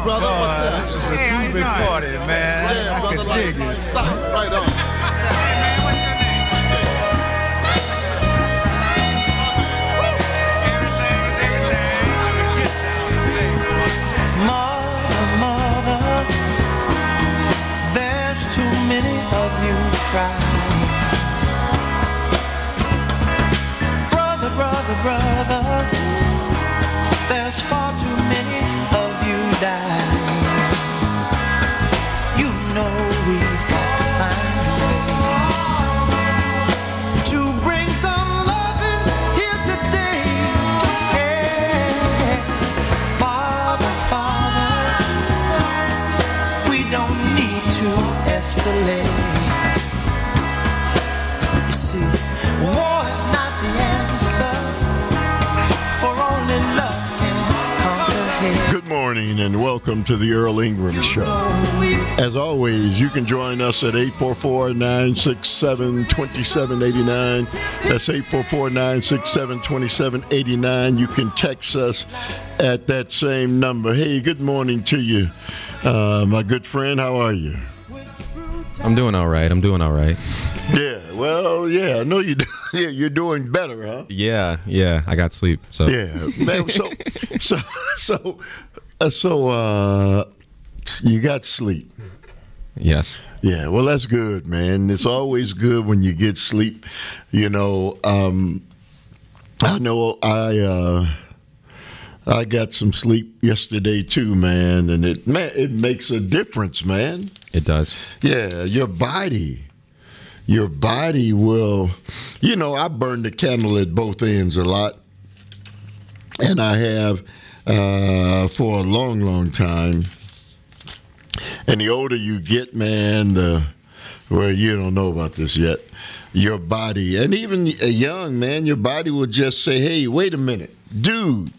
brother. What's up? This is a groovy party, man. Yeah, I brother, can like, dig it. stop, right on. Hey, man, what's your name? Everything is everything. Mother, there's too many of you crying. Brother, there's far too many of you dying. You know we've got to find a way to bring some loving here today. Yeah. Father, we don't need to escalate. You see, war is not the answer. Good morning and welcome to the Earl Ingram Show. As always, you can join us at 844-967-2789. That's 844-967-2789. You can text us at that same number. Hey, good morning to you, my good friend. How are you? I'm doing all right. Yeah, well, yeah, I know you. Yeah, you're doing better, huh? Yeah, I got sleep. So Yeah, man. So, you got sleep. yes. Yeah, well, that's good, man. It's always good when you get sleep. You know, I know I got some sleep yesterday too, man, and it makes a difference, man. It does. Yeah, your body will, you know, I burn the candle at both ends a lot, and I have for a long, long time. And the older you get, man, well, you don't know about this yet, your body, and even a young man, your body will just say, hey, wait a minute, dude.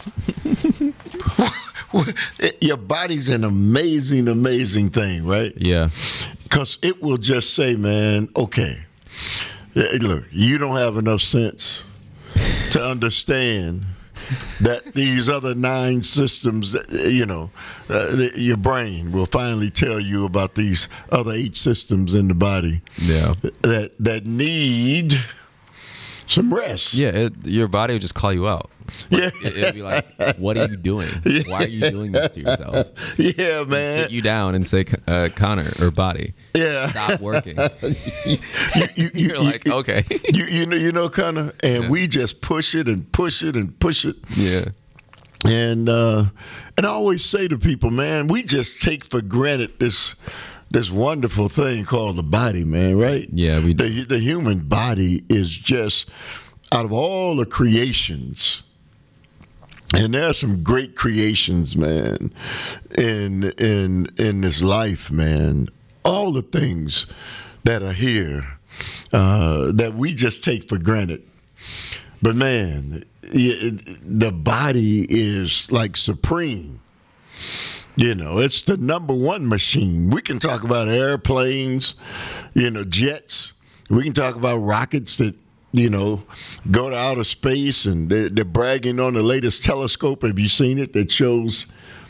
Your body's an amazing, amazing thing, right? Yeah. Because it will just say, man, okay, look, you don't have enough sense to understand that these other 9 systems, you know, your brain will finally tell you about these other 8 systems in the body Yeah. that need some rest. Yeah. Your body would just call you out. Yeah. It'd be like, what are you doing? Why are you doing this to yourself? Yeah, And man. sit you down and say, Connor, or body, Yeah. stop working. you, You're like, okay. you know, Connor, and we just push it and push it and push it. Yeah. And I always say to people, man, we just take for granted this wonderful thing called the body, man, right? Yeah, we do. The human body is just, out of all the creations, and there are some great creations, man, in this life, man. All the things that are here that we just take for granted. But, man, the body is like supreme. You know, it's the number one machine. We can talk about airplanes, you know, jets. We can talk about rockets that, you know, go to outer space, and they're bragging on the latest telescope. Have you seen it? That shows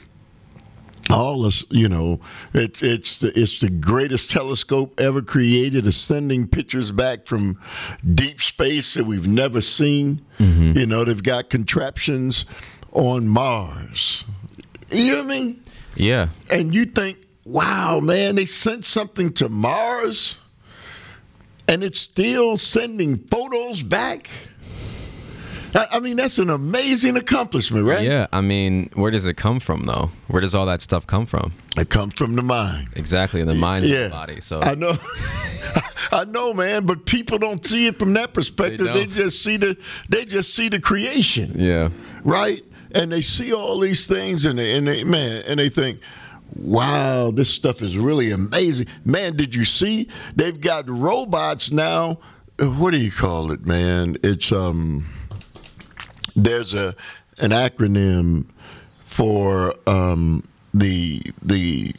all this, you know, it's the greatest telescope ever created, is sending pictures back from deep space that we've never seen. Mm-hmm. You know, they've got contraptions on Mars. You know what I mean? Yeah. And you think, wow, man, they sent something to Mars, and it's still sending photos back. I mean, that's an amazing accomplishment, right? Yeah. I mean, where does it come from, though? Where does all that stuff come from? It comes from the mind. Exactly. The mind and the body. So I know. I know, man, but people don't see it from that perspective. They just see the creation. Yeah. Right? And they see all these things, and they think, wow, this stuff is really amazing. Man, did you see? They've got robots now. What do you call it, man? It's there's an acronym for the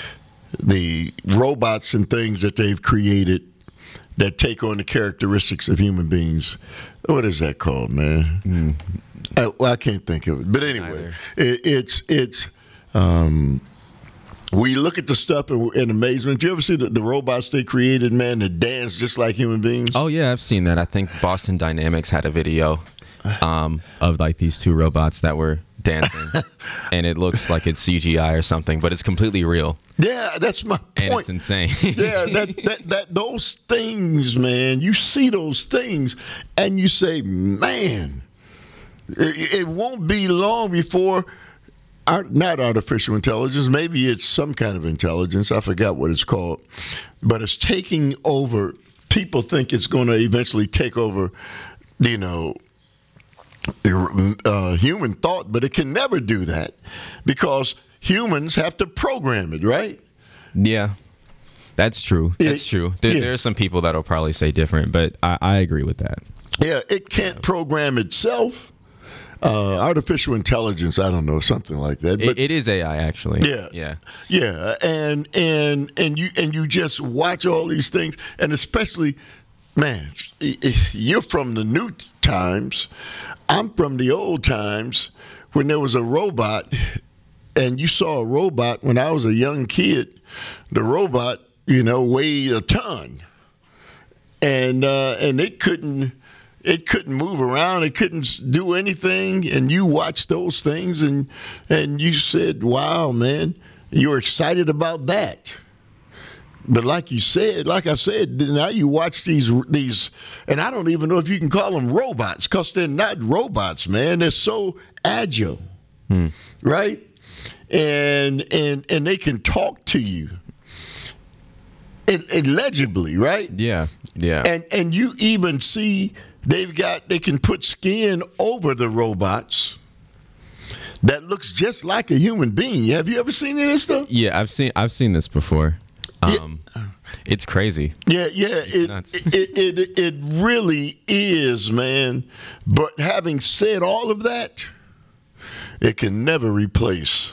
robots and things that they've created that take on the characteristics of human beings. What is that called, man? I can't think of it. But anyway, it's We look at the stuff in amazement. Do you ever see the robots they created, man, that dance just like human beings? Oh yeah, I've seen that. I think Boston Dynamics had a video of like these two robots that were dancing, and it looks like it's CGI or something, but it's completely real. Yeah, that's my point. And it's insane. Yeah, that those things, man. You see those things, and you say, man, it won't be long before. Not artificial intelligence. Maybe it's some kind of intelligence. I forgot what it's called, but it's taking over. People think it's going to eventually take over, human thought, but it can never do that because humans have to program it, right? Yeah, that's true. That's true. There are some people that'll probably say different, but I agree with that. Yeah, it can't program itself. Artificial intelligence, I don't know, something like that. But it is AI, actually. Yeah. And you just watch all these things, and especially, man, you're from the new times. I'm from the old times when there was a robot, and you saw a robot when I was a young kid. The robot, weighed a ton, and it couldn't. It couldn't move around. It couldn't do anything. And you watched those things, and you said, "Wow, man, you're excited about that." But like I said, now you watch these, and I don't even know if you can call them robots because they're not robots, man. They're so agile, right? And they can talk to you illegibly, right? Yeah. And you even see. They can put skin over the robots that looks just like a human being. Have you ever seen any of this stuff? Yeah, I've seen this before. It's crazy. Yeah, nuts. It really is, man. But having said all of that, it can never replace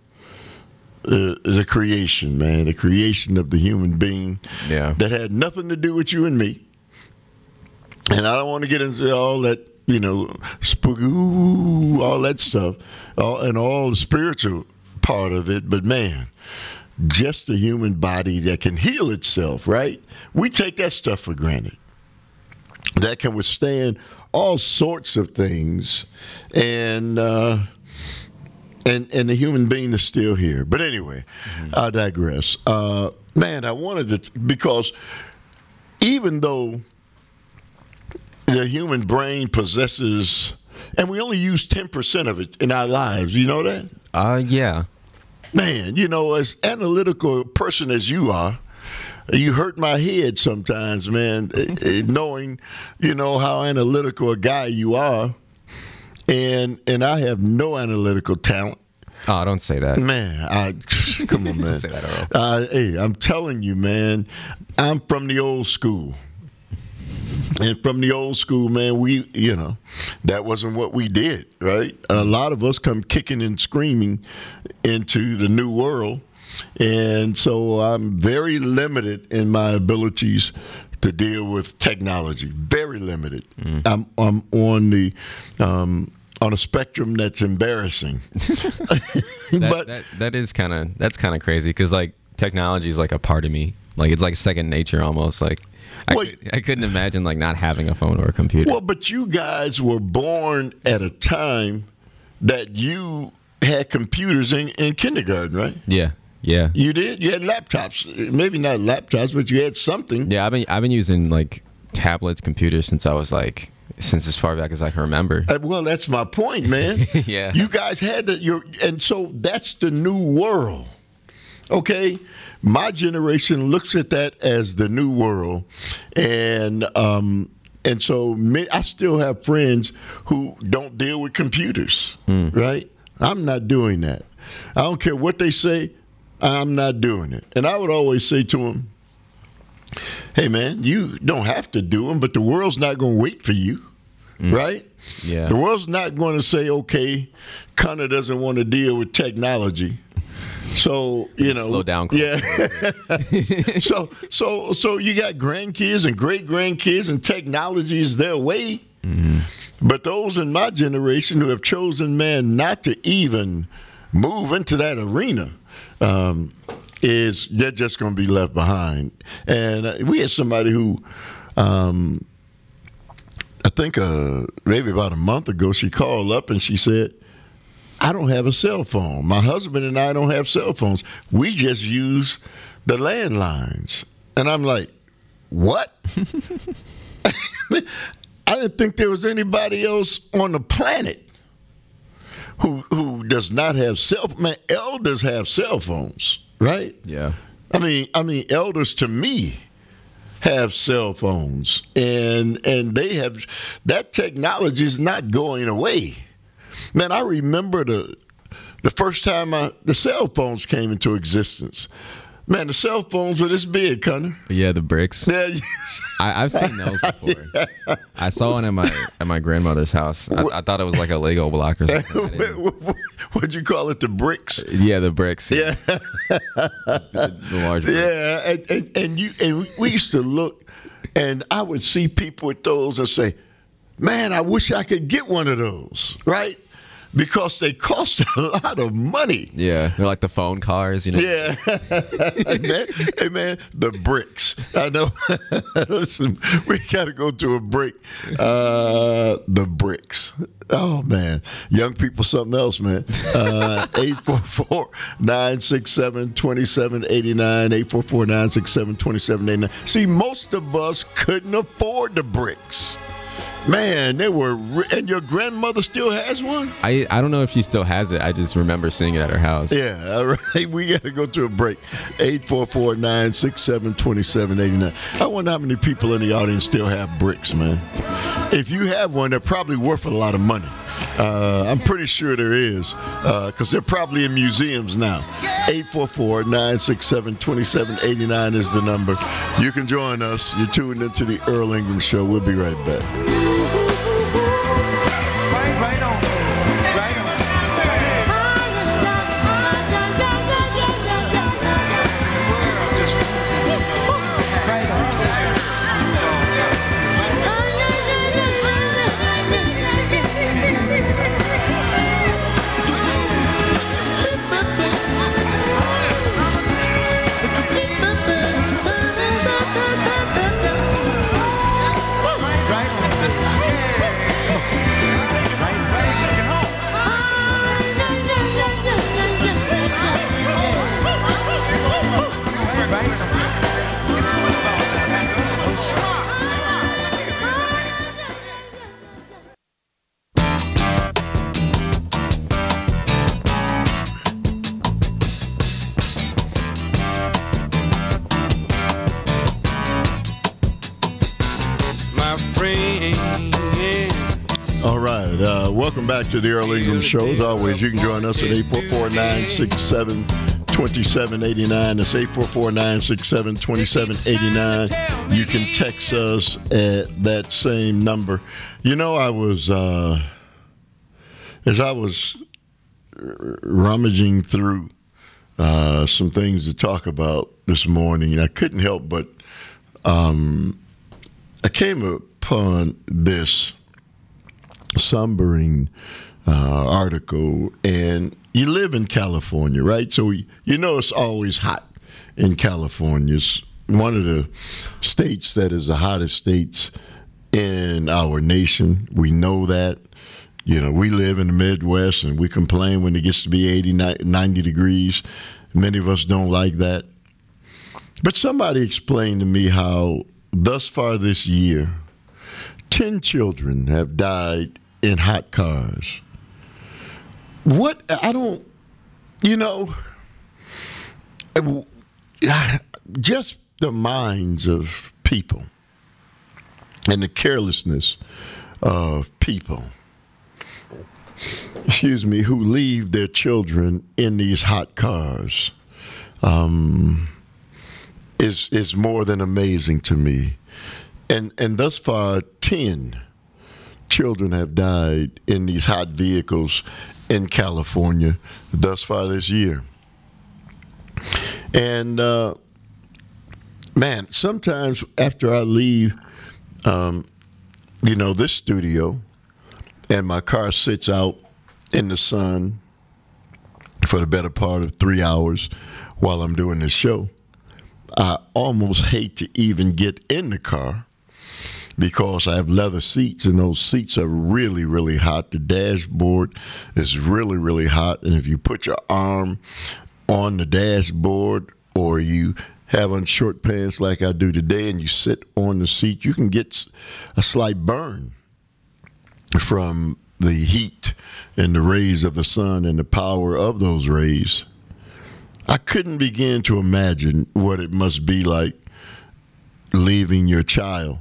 the creation, man. The creation of the human being that had nothing to do with you and me. And I don't want to get into all that, spooky, all that stuff, and all the spiritual part of it. But, man, just a human body that can heal itself, right? We take that stuff for granted. That can withstand all sorts of things. And the human being is still here. But anyway, I digress. Man, I wanted to, because even though the human brain possesses, and we only use 10% of it in our lives. You know that? Yeah. Man, as analytical a person as you are, you hurt my head sometimes, man, knowing, how analytical a guy you are. And I have no analytical talent. Oh, don't say that. Man, come on, man. Don't say that, Earl. Hey, I'm telling you, man, I'm from the old school. And from the old school, man, we, that wasn't what we did, right? A lot of us come kicking and screaming into the new world. And so I'm very limited in my abilities to deal with technology. Very limited. I'm on the on a spectrum that's embarrassing. That's kind of crazy because like technology is like a part of me. Like it's like second nature almost. Like I couldn't imagine like not having a phone or a computer. Well, but you guys were born at a time that you had computers in kindergarten, right? Yeah. You did? You had laptops. Maybe not laptops, but you had something. Yeah, I've been using like tablets, computers since as far back as I can remember. Well, that's my point, man. Yeah. You guys had and so that's the new world. Okay? My generation looks at that as the new world, and so I still have friends who don't deal with computers, right? I'm not doing that. I don't care what they say. I'm not doing it. And I would always say to them, hey, man, you don't have to do them, but the world's not going to wait for you, right? Yeah. The world's not going to say, okay, Connor doesn't want to deal with technology. So, slow down. Yeah. so you got grandkids and great grandkids, and technology is their way. Mm-hmm. But those in my generation who have chosen, man, not to even move into that arena, is they're just going to be left behind. And we had somebody who, I think maybe about a month ago, she called up and she said, I don't have a cell phone. My husband and I don't have cell phones. We just use the landlines. And I'm like, what? I didn't think there was anybody else on the planet who does not have cell phones. Man, elders have cell phones, right? Yeah. I mean, elders to me have cell phones, and they have that technology is not going away. Man, I remember the first time the cell phones came into existence. Man, the cell phones were this big, Connor. Yeah, the bricks. Yeah, I've seen those before. I saw one at my grandmother's house. I thought it was like a Lego block or something. What'd you call it? The bricks? Yeah, the bricks. Yeah. The large bricks. Yeah, and we used to look, and I would see people with those and say, man, I wish I could get one of those, right? Because they cost a lot of money. Yeah, they're like the phone cars, you know. Yeah. Hey, man, the bricks. I know. Listen, we got to go to a break. The bricks. Oh, man. Young people, something else, man. 844-967-2789. 844-967-2789. See, most of us couldn't afford the bricks. Man, they were, and your grandmother still has one? I don't know if she still has it. I just remember seeing it at her house. Yeah, all right. We got to go to a break. 844-967-2789. I wonder how many people in the audience still have bricks, man. If you have one, they're probably worth a lot of money. I'm pretty sure there is, because they're probably in museums now. 844-967-2789 is the number. You can join us. You're tuned into the Earl Ingram Show. We'll be right back. Right on. Right on. Welcome back to the Earl Ingram Show. As always, you can join us at 844-967-2789. That's 844-967-2789. You can text us at that same number. You know, I was, as I was rummaging through some things to talk about this morning, I couldn't help but I came upon this sombering article, and you live in California, right? So you know it's always hot in California. It's one of the states that is the hottest states in our nation. We know that. You know, we live in the Midwest, and we complain when it gets to be 80, 90 degrees. Many of us don't like that. But somebody explained to me how thus far this year, 10 children have died in hot cars. What? I don't, just the minds of people and the carelessness of people, who leave their children in these hot cars is more than amazing to me. And thus far, 10 children have died in these hot vehicles in California thus far this year. And, man, sometimes after I leave, this studio and my car sits out in the sun for the better part of 3 hours while I'm doing this show. I almost hate to even get in the car because I have leather seats, and those seats are really, really hot. The dashboard is really, really hot, and if you put your arm on the dashboard or you have on short pants like I do today and you sit on the seat, you can get a slight burn from the heat and the rays of the sun and the power of those rays. I couldn't begin to imagine what it must be like leaving your child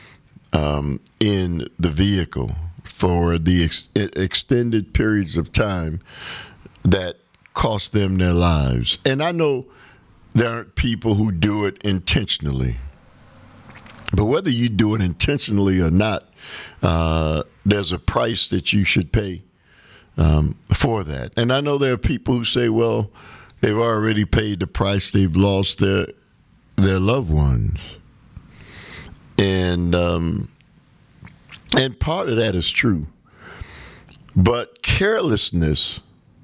in the vehicle for the extended periods of time that cost them their lives. And I know there aren't people who do it intentionally. But whether you do it intentionally or not, there's a price that you should pay for that. And I know there are people who say, well, they've already paid the price. They've lost their loved ones. And part of that is true. But carelessness,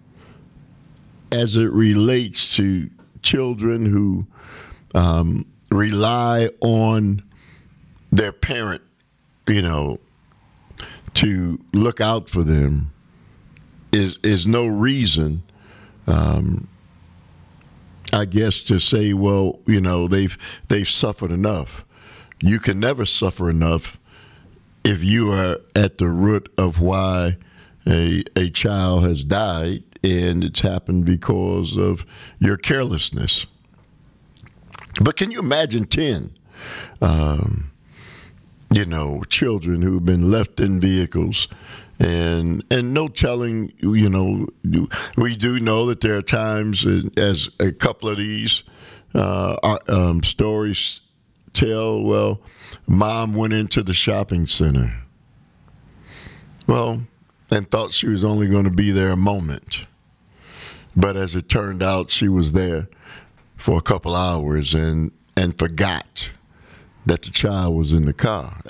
as it relates to children who rely on their parent, to look out for them, is no reason, I guess, to say, well, they've suffered enough. You can never suffer enough if you are at the root of why a child has died, and it's happened because of your carelessness. But can you imagine 10, children who've been left in vehicles, and no telling, we do know that there are times, as a couple of these stories tell, well, mom went into the shopping center, and thought she was only going to be there a moment. But as it turned out, she was there for a couple hours and forgot that the child was in the car.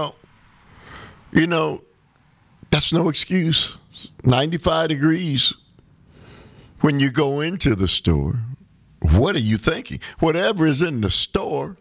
That's no excuse. 95 degrees. When you go into the store, what are you thinking? Whatever is in the store,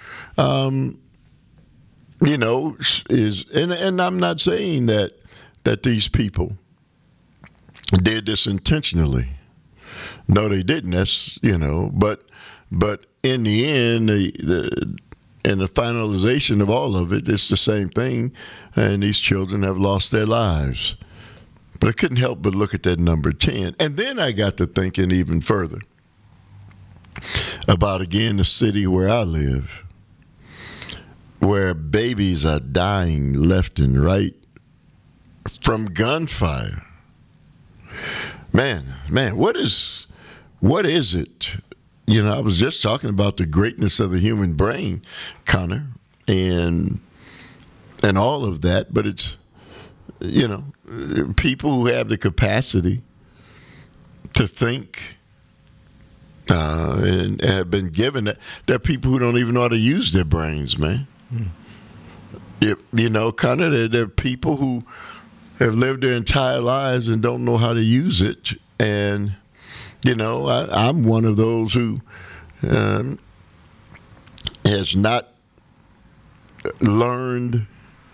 is, and I'm not saying that these people did this intentionally. No, they didn't. That's, but in the end, and the finalization of all of it, it's the same thing, and these children have lost their lives. But I couldn't help but look at that number 10. And then I got to thinking even further about, again, the city where I live, where babies are dying left and right from gunfire. Man, what is it? I was just talking about the greatness of the human brain, Connor, and all of that, but it's, people who have the capacity to think and have been given that. There are people who don't even know how to use their brains, man. Connor, there are people who have lived their entire lives and don't know how to use it. And, I'm one of those who has not learned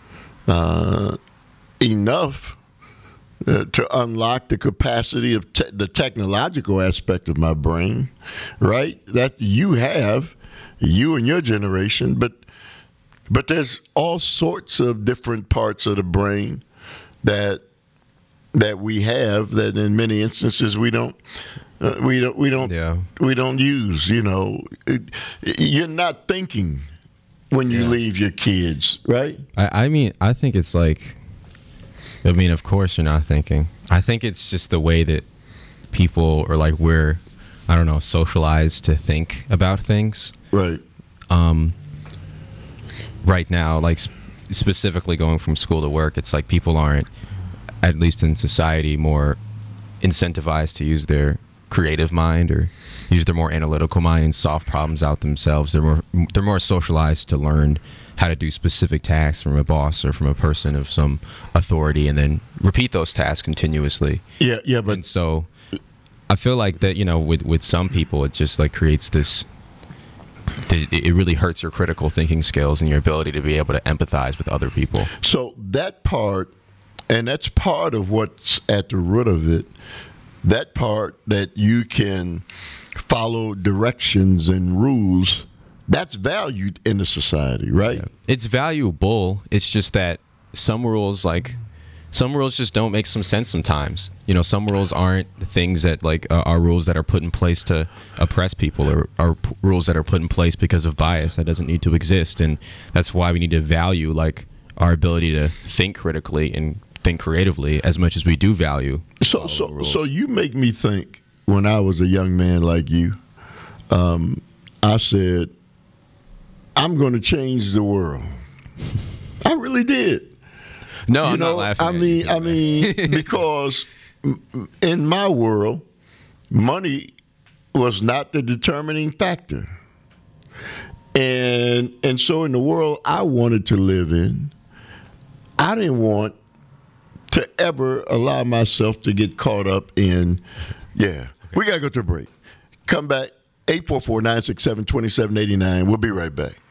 enough to unlock the capacity of the technological aspect of my brain, right? That you have, you and your generation, but there's all sorts of different parts of the brain that we have that in many instances we don't use. You're not thinking when you leave your kids, right? I think it's like, of course you're not thinking. I think it's just the way that people are, like, we're, I don't know, socialized to think about things. Right. Right now, like specifically going from school to work, it's like people aren't, at least in society, more incentivized to use their creative mind or use their more analytical mind and solve problems out themselves. They're more socialized to learn how to do specific tasks from a boss or from a person of some authority, and then repeat those tasks continuously. Yeah, but and so I feel like that, with some people, it just like creates this. It really hurts your critical thinking skills and your ability to be able to empathize with other people. So that part, and that's part of what's at the root of it, that part that you can follow directions and rules, that's valued in the society, right? Yeah. It's valuable. It's just that some rules just don't make some sense sometimes. Some rules aren't the things that are rules that are put in place to oppress people, or are rules that are put in place because of bias that doesn't need to exist. And that's why we need to value our ability to think critically and think creatively as much as we do value. So you make me think, when I was a young man like you, I said, I'm going to change the world. I really did. No, I'm not laughing. I mean, because in my world, money was not the determining factor, and so in the world I wanted to live in, I didn't want to ever allow myself to get caught up in. Yeah, we gotta go to a break. Come back. 844-967-2789. We'll be right back.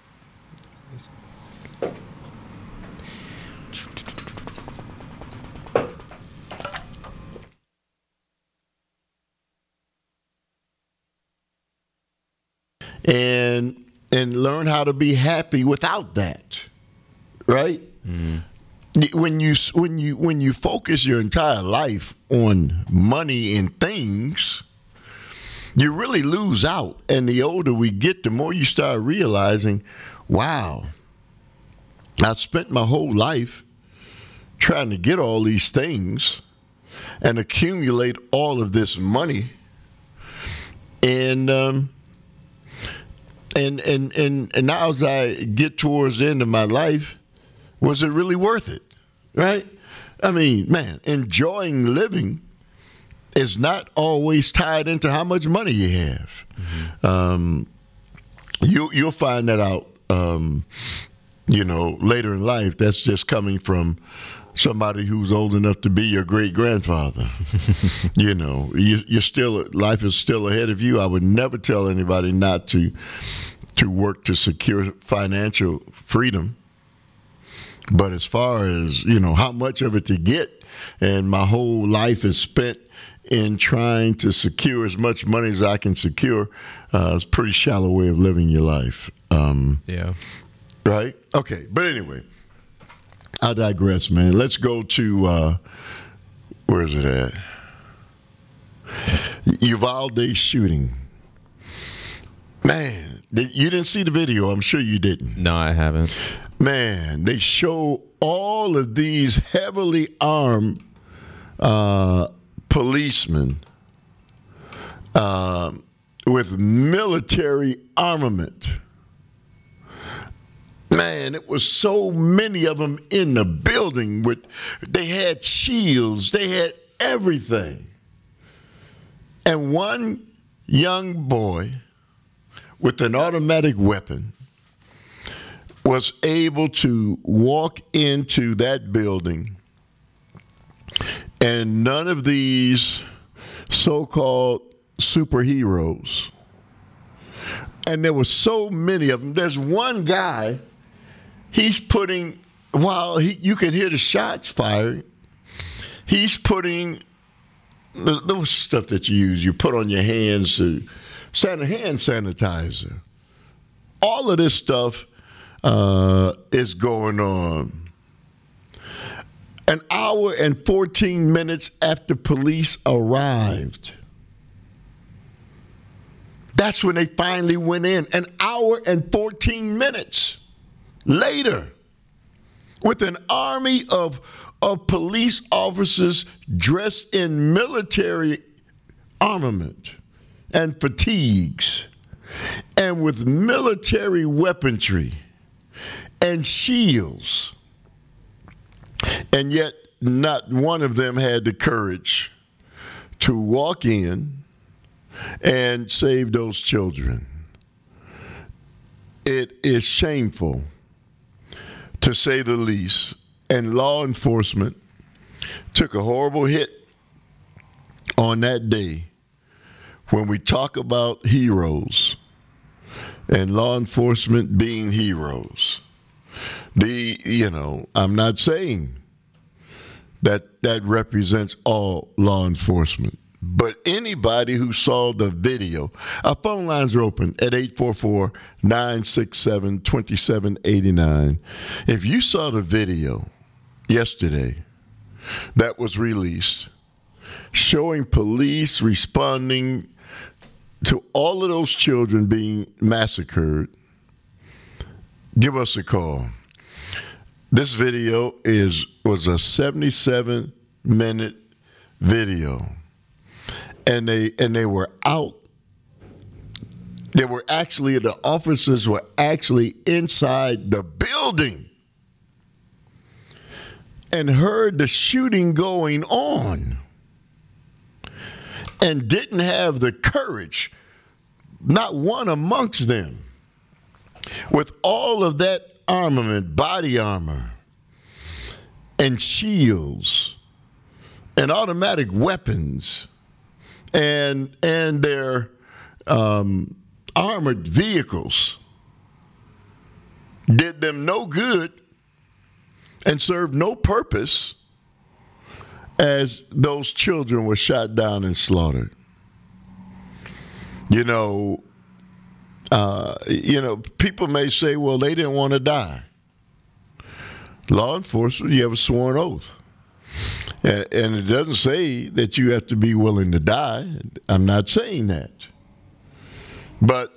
And learn how to be happy without that, right? Mm-hmm. When you focus your entire life on money and things, you really lose out. And the older we get, the more you start realizing, wow, I spent my whole life trying to get all these things and accumulate all of this money, and now as I get towards the end of my life, was it really worth it, right? I mean, man, enjoying living is not always tied into how much money you have. Mm-hmm. You'll find that out, later in life. That's just coming from somebody who's old enough to be your great-grandfather. You're still, life is still ahead of you. I would never tell anybody not to work to secure financial freedom. But as far as, how much of it to get, and my whole life is spent in trying to secure as much money as I can secure, it's a pretty shallow way of living your life. Yeah. Right? Okay. But anyway, I digress, man. Let's go to, where is it at? Uvalde shooting. Man, you didn't see the video. I'm sure you didn't. No, I haven't. Man, they show all of these heavily armed policemen with military armament. Man, it was so many of them in the building. They had shields. They had everything. And one young boy with an automatic weapon was able to walk into that building, and none of these so-called superheroes, and there were so many of them. There's one guy, he's putting, while you can hear the shots fired, he's putting the stuff that you put on your hands, hand sanitizer. All of this stuff is going on. An hour and 14 minutes after police arrived, that's when they finally went in. An hour and 14 minutes later, with an army of police officers dressed in military armament and fatigues, and with military weaponry and shields. And yet not one of them had the courage to walk in and save those children. It is shameful, to say the least. And law enforcement took a horrible hit on that day, when we talk about heroes and law enforcement being heroes, I'm not saying that represents all law enforcement. But anybody who saw the video, our phone lines are open at 844-967-2789. If you saw the video yesterday that was released showing police responding to all of those children being massacred, give us a call. This video was a 77-minute video. And they were out. The officers were actually inside the building and heard the shooting going on and didn't have the courage, not one amongst them, with all of that armament, body armor, and shields, and automatic weapons, and their armored vehicles, did them no good and served no purpose as those children were shot down and slaughtered. People may say, well, they didn't want to die. Law enforcement, you have a sworn oath. And it doesn't say that you have to be willing to die. I'm not saying that. But,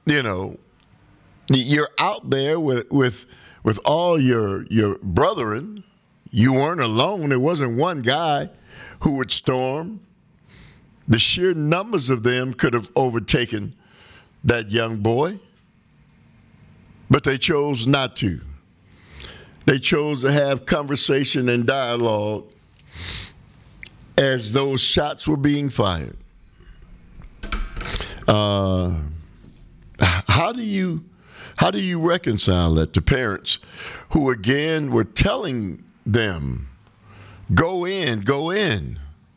you're out there with all your brethren. You weren't alone. There wasn't one guy who would storm. The sheer numbers of them could have overtaken that young boy. But they chose not to. They chose to have conversation and dialogue as those shots were being fired. How do you reconcile that to parents who again were telling them, go in?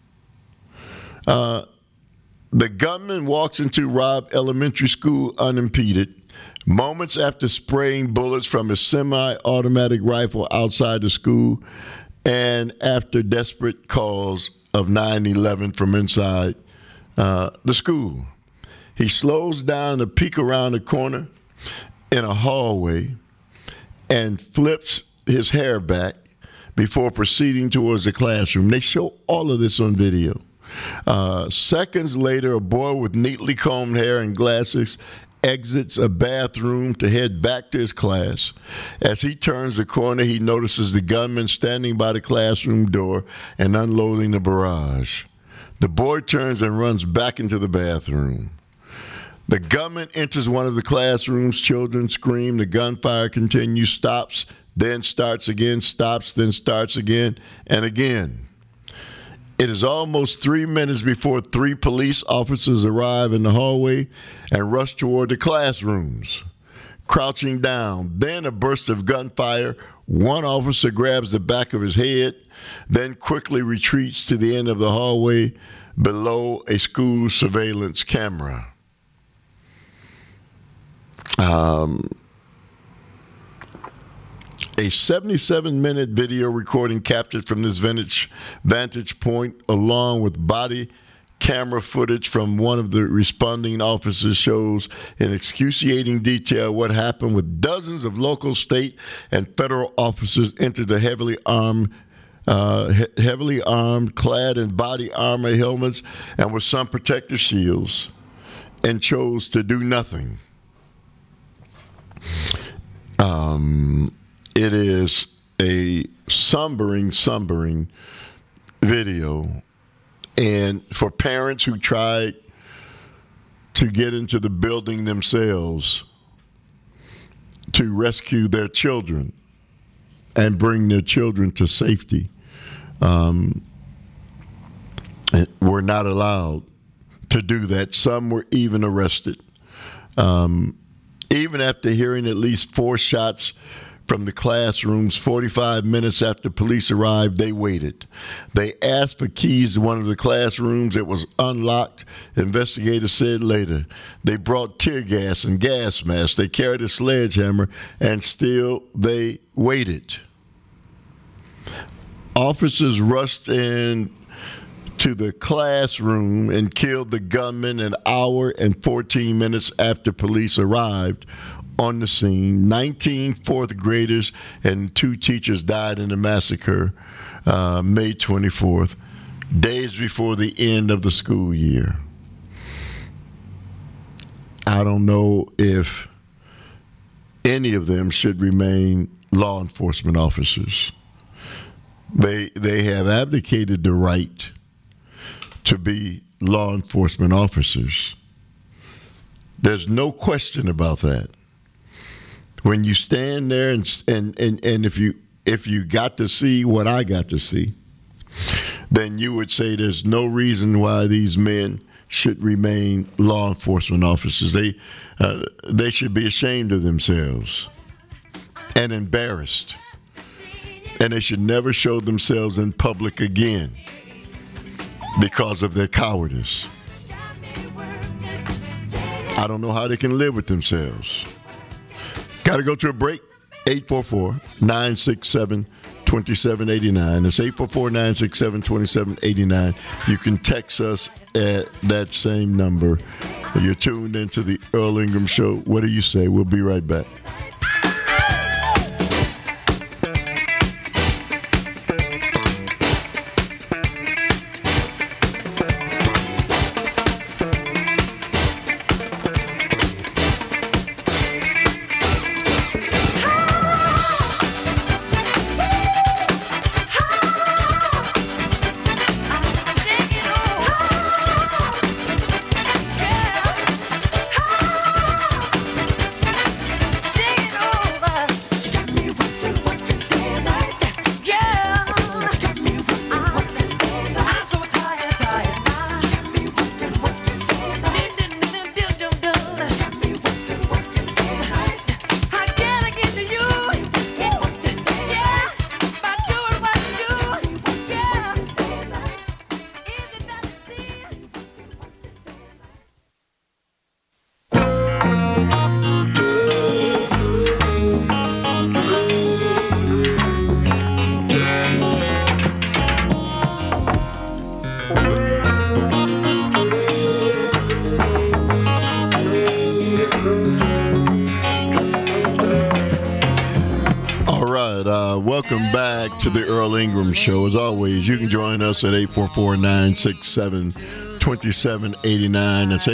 The gunman walks into Robb Elementary School unimpeded, moments after spraying bullets from his semi-automatic rifle outside the school, and after desperate calls of 911 from inside the school. He slows down to peek around the corner in a hallway and flips his hair back before proceeding towards the classroom. They show all of this on video. Seconds later, a boy with neatly combed hair and glasses exits a bathroom to head back to his class. As he turns the corner, he notices the gunman standing by the classroom door and unloading the barrage. The boy turns and runs back into the bathroom. The gunman enters one of the classrooms. Children scream. The gunfire continues, stops, then starts again, stops, then starts again, and again. It is almost 3 minutes before 3 police officers arrive in the hallway and rush toward the classrooms. Crouching down, then a burst of gunfire. One officer grabs the back of his head, then quickly retreats to the end of the hallway below a school surveillance camera. A 77-minute video recording captured from this vantage point, along with body camera footage from one of the responding officers, shows in excruciating detail what happened with dozens of local, state, and federal officers entered the heavily armed, clad in body armor, helmets, and with some protective shields, and chose to do nothing. It is a sombering video, and for parents who tried to get into the building themselves to rescue their children and bring their children to safety, were not allowed to do that. Some were even arrested. Even after hearing at least 4 shots from the classrooms. 45 minutes after police arrived, they waited. They asked for keys to one of the classrooms. It was unlocked. Investigators said later they brought tear gas and gas masks. They carried a sledgehammer, and still they waited. Officers rushed in to the classroom and killed the gunman an hour and 14 minutes after police arrived on the scene. 19 fourth graders and 2 teachers died in the massacre May 24th, days before the end of the school year. I don't know if any of them should remain law enforcement officers. They have abdicated the right to be law enforcement officers. There's no question about that. When you stand there and if you got to see what I got to see, then you would say there's no reason why these men should remain law enforcement officers. They should be ashamed of themselves and embarrassed, and they should never show themselves in public again because of their cowardice. I don't know how they can live with themselves. Got to go to a break. 844-967-2789. That's 844-967-2789. You can text us at that same number. You're tuned into the Earl Ingram Show. What do you say? We'll be right back. Welcome back to the Earl Ingram Show. As always, you can join us at 844-967-2789. That's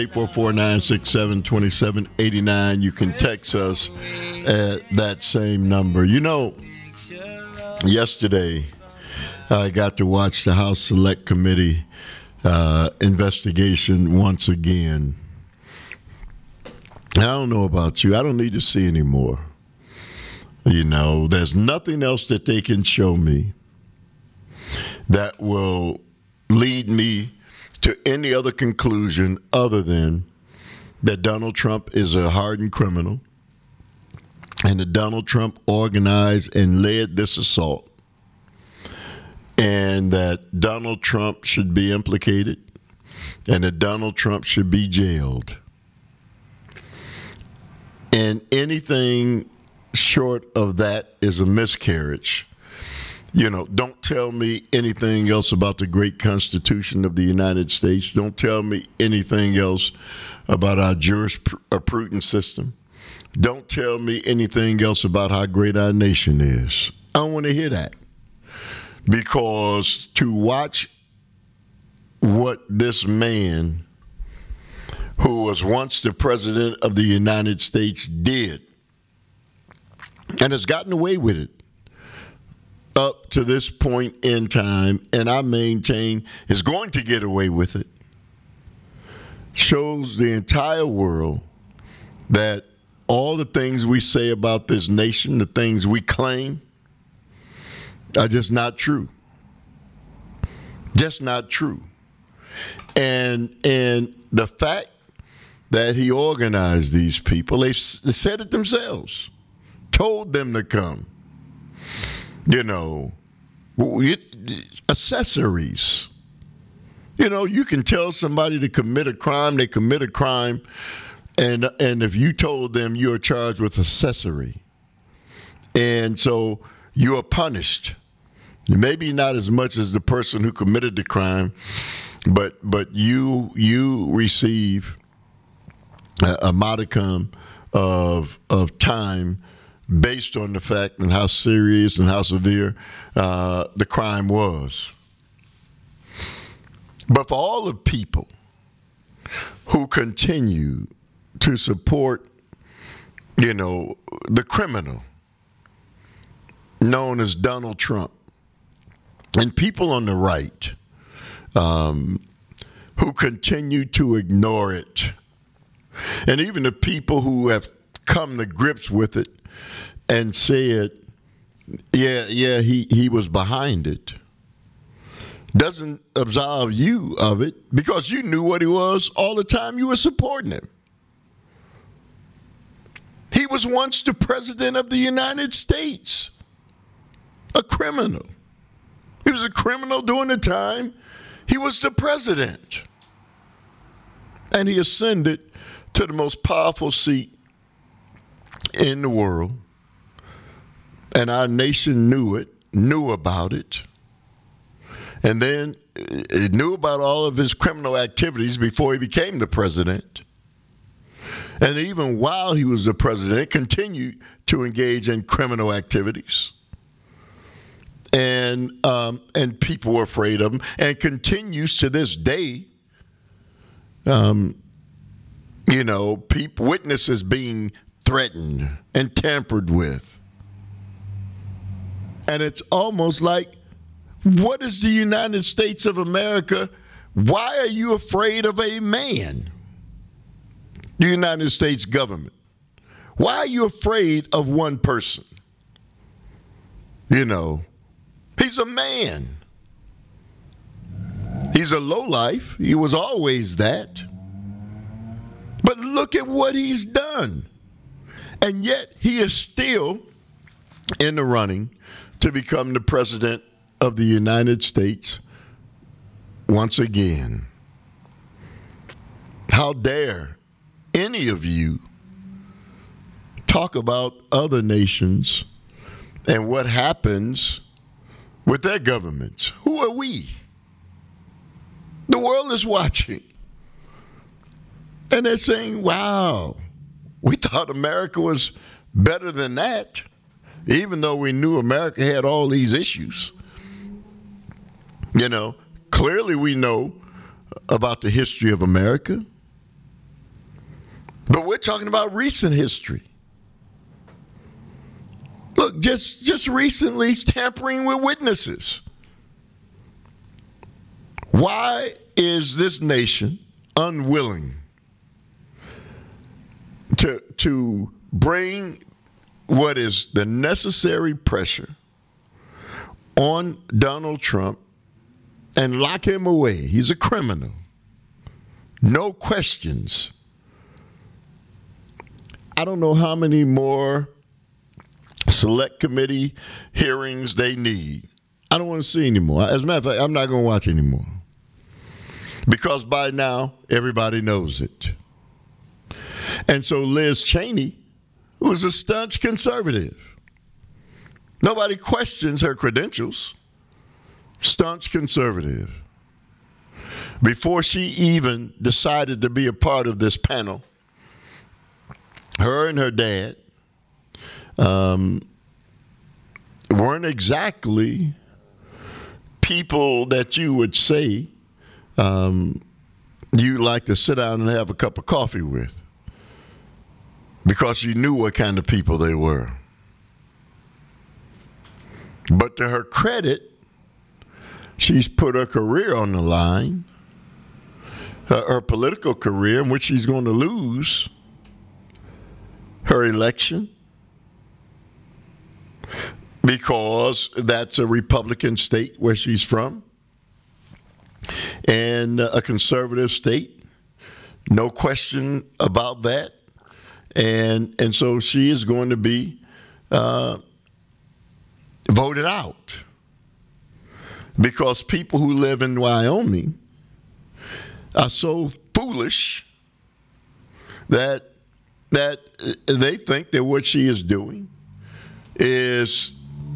844-967-2789. You can text us at that same number. You know, yesterday I got to watch the House Select Committee investigation once again. I don't know about you. I don't need to see anymore. You know, there's nothing else that they can show me that will lead me to any other conclusion other than that Donald Trump is a hardened criminal and that Donald Trump organized and led this assault and that Donald Trump should be implicated and that Donald Trump should be jailed. And anything short of that is a miscarriage. You know, don't tell me anything else about the great Constitution of the United States. Don't tell me anything else about our jurisprudence system. Don't tell me anything else about how great our nation is. I don't want to hear that. Because to watch what this man, who was once the president of the United States, did, and has gotten away with it up to this point in time, and I maintain is going to get away with it, shows the entire world that all the things we say about this nation, the things we claim, are just not true. Just not true. And the fact that he organized these people, they said it themselves, told them to come, You know, accessories. You know, you can tell somebody to commit a crime, they commit a crime, and if you told them you're charged with accessory, and so you are punished. Maybe not as much as the person who committed the crime, but you receive a modicum of time based on the fact and how serious and how severe the crime was. But for all the people who continue to support, you know, the criminal known as Donald Trump, and people on the right who continue to ignore it, and even the people who have come to grips with it and said, yeah, he was behind it, doesn't absolve you of it because you knew what he was all the time you were supporting him. He was once the president of the United States, a criminal. He was a criminal during the time he was the president. And he ascended to the most powerful seat in the world. And our nation knew about it. And then it knew about all of his criminal activities before he became the president. And even while he was the president, continued to engage in criminal activities. And people were afraid of him, and continues to this day. You know, witnesses being threatened and tampered with. And it's almost like, what is the United States of America? Why are you afraid of a man? The United States government. Why are you afraid of one person? You know, he's a man. He's a lowlife. He was always that. But look at what he's done. And yet he is still in the running to become the president of the United States once again. How dare any of you talk about other nations and what happens with their governments? Who are we? The world is watching. And they're saying, wow, we thought America was better than that, even though we knew America had all these issues. You know, clearly we know about the history of America, but we're talking about recent history. Look, just recently, he's tampering with witnesses. Why is this nation unwilling to bring what is the necessary pressure on Donald Trump and lock him away? He's a criminal. No questions. I don't know how many more select committee hearings they need. I don't want to see anymore. As a matter of fact, I'm not going to watch anymore. Because by now, everybody knows it. And so Liz Cheney, who's a staunch conservative, nobody questions her credentials. Staunch conservative. Before she even decided to be a part of this panel, her and her dad weren't exactly people that you would say you like to sit down and have a cup of coffee with, because you knew what kind of people they were. But to her credit, she's put her career on the line, her political career, in which she's going to lose her election, because that's a Republican state where she's from, and a conservative state. No question about that. And so she is going to be voted out because people who live in Wyoming are so foolish that they think that what she is doing is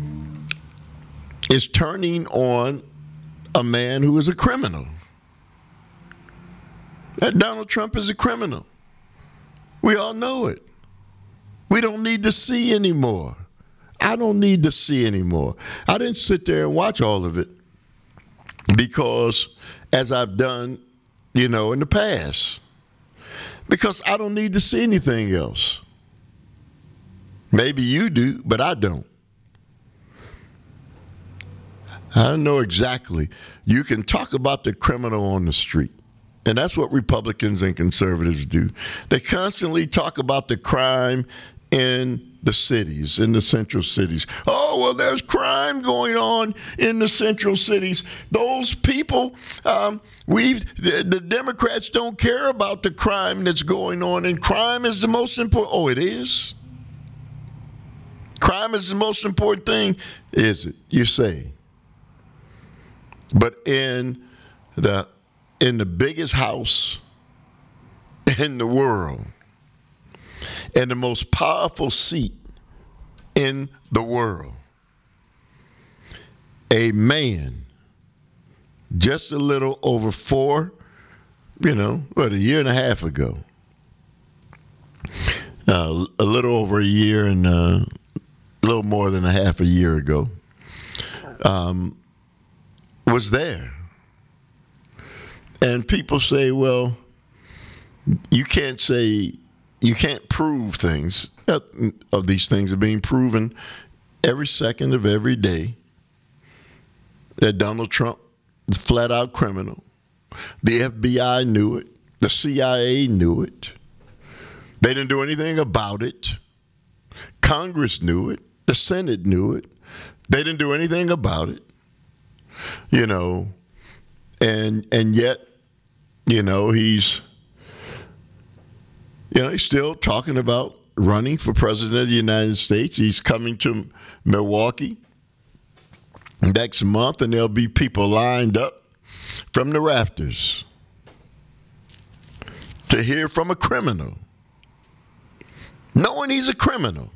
turning on a man who is a criminal. That Donald Trump is a criminal. We all know it. We don't need to see anymore. I don't need to see anymore. I didn't sit there and watch all of it because, as I've done, in the past, because I don't need to see anything else. Maybe you do, but I don't. I know exactly. You can talk about the criminal on the street. And that's what Republicans and conservatives do. They constantly talk about the crime in the cities, in the central cities. Oh, well, there's crime going on in the central cities. Those people, the Democrats don't care about the crime that's going on. And crime is the most important. Oh, it is? Crime is the most important thing, is it? You say. But in the biggest house in the world and the most powerful seat in the world, a man just a little over a year and a half ago, a little over a year and a little more than a half a year ago, was there. And people say, well, you can't prove things. Of these things are being proven every second of every day that Donald Trump is a flat-out criminal. The FBI knew it. The CIA knew it. They didn't do anything about it. Congress knew it. The Senate knew it. They didn't do anything about it. And yet, he's still talking about running for president of the United States. He's coming to Milwaukee next month, and there'll be people lined up from the rafters to hear from a criminal, knowing he's a criminal.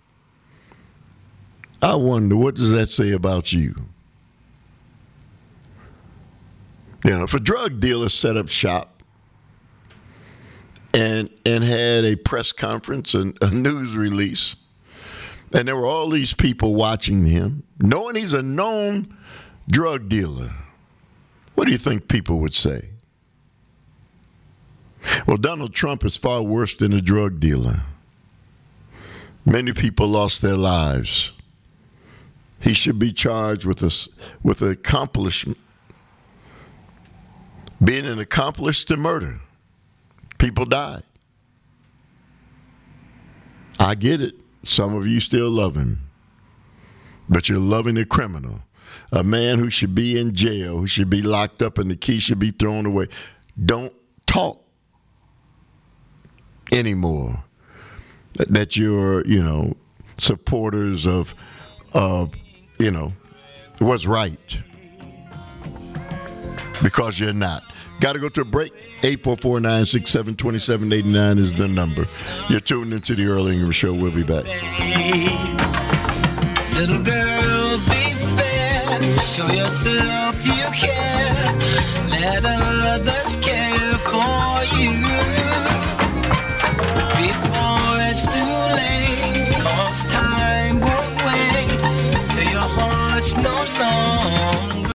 I wonder, what does that say about you? If a drug dealer set up shop and had a press conference and a news release, and there were all these people watching him, knowing he's a known drug dealer, what do you think people would say? Well, Donald Trump is far worse than a drug dealer. Many people lost their lives. He should be charged with accomplishment. Being an accomplice to murder. People died. I get it. Some of you still love him. But you're loving a criminal. A man who should be in jail, who should be locked up, and the key should be thrown away. Don't talk anymore that you're, supporters of what's right. Because you're not. Got to go to a break. 844-967-2789 is the number. You're tuned into the Earl Ingram Show. We'll be back. Little girl, be fair. Show yourself you care.